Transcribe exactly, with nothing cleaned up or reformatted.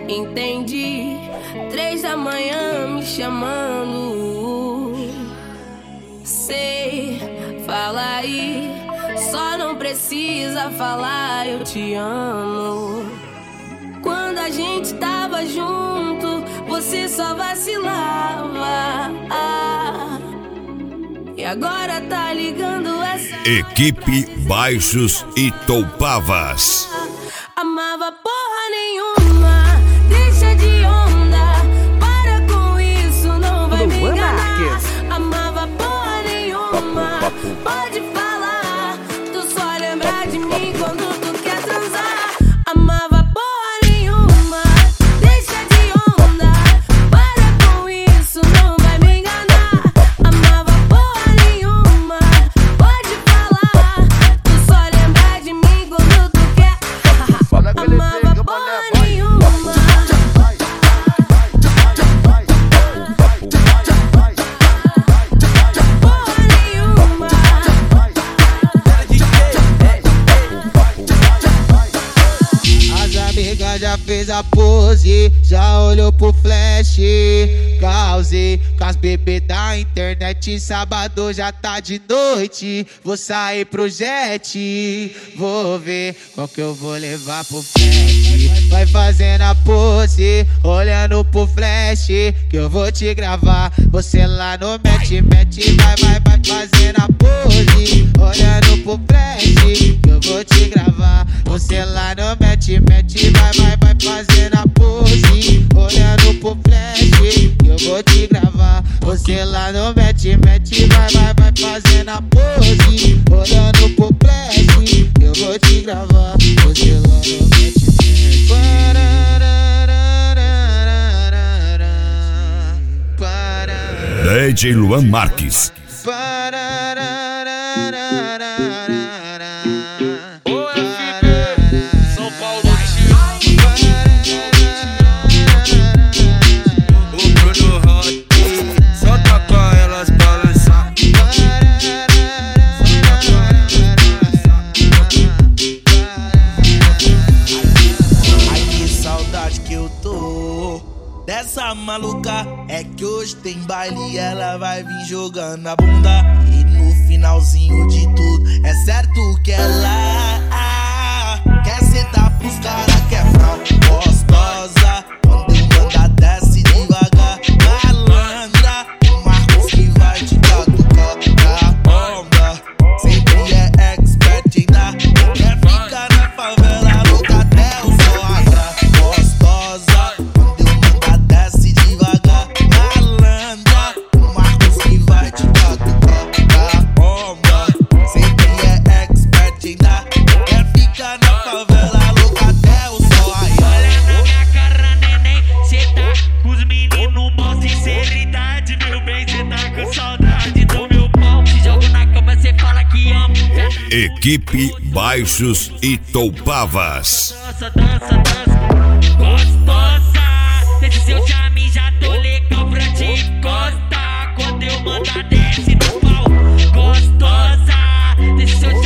Entendi, três da manhã me chamando. Sei, fala aí, só não precisa falar eu te amo. Quando a gente tava junto, você só vacilava. E agora tá ligando essa... Equipe Baixos e Toupavas. Amava porra nenhuma, deixa de onda, para com isso, não vai me enganar. Amava porra nenhuma, pode falar, tu só lembra de mim quando tu quer transar. Amava porra nenhuma, deixa de onda, para com isso, não vai me enganar. Amava porra nenhuma, pode falar, tu só lembra de mim quando tu quer. Amava porra nenhuma. Porra nenhuma. As amigas já fez a pose, já olhou pro flash. Causei com as bebês da internet, sábado já tá de noite. Vou sair pro jet, vou ver qual que eu vou levar pro flash. Vai fazendo a pose, olhando pro flash, que eu vou te gravar. Você lá no match, match, vai, vai, vai fazendo a pose, olhando pro flash, que eu vou te gravar. Você lá no match, match, vai, vai, vai fazendo a pose, olhando pro flash, que eu vou te gravar. Você lá no match, match, vai, vai, vai fazendo a pose, olhando pro flash, que eu vou te gravar. Você lá no match, match. D J Luan Marques. O F B, São Paulo, o Bruno Rock, só tá com elas balançar. Ai, que saudade que eu tô dessa maluca. É que hoje tem baile e ela vai vir jogando a bunda. E no finalzinho de tudo é certo que ela quer sentar pros caras que é frau gostosa. Quando eu manda desce devagar, malandra. O Marcos que vai te catucar na onda. Sempre é expert em dar, quer ficar na favela louca até o sol raiar. Gostosa, quando eu manda desce devagar, malandra. O Marcos que vai te catucar na onda. Sempre é expert em dar, quer ficar na favela louca até o sol raiar. Olha na minha cara, neném, cê tá com os meninos bons. Sinceridade, meu bem, cê tá com saudade do meu pau. Se jogo na cama, cê fala que amo. Equipe Baixos e Toupavas. Dança, dança, dança, gostosa. Desde seu charme já tô legal pra te encostar. Quando eu mandar desce no pau, gostosa. Desde seu